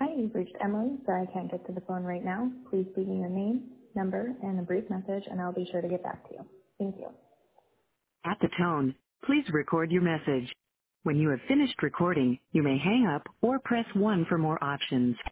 Hi, you've reached Emily. Sorry I can't get to the phone right now. Please leave me your name, number, and a brief message, and I'll be sure to get back to you. Thank you. At the tone, please record your message. When you have finished recording, you may hang up or press 1 for more options.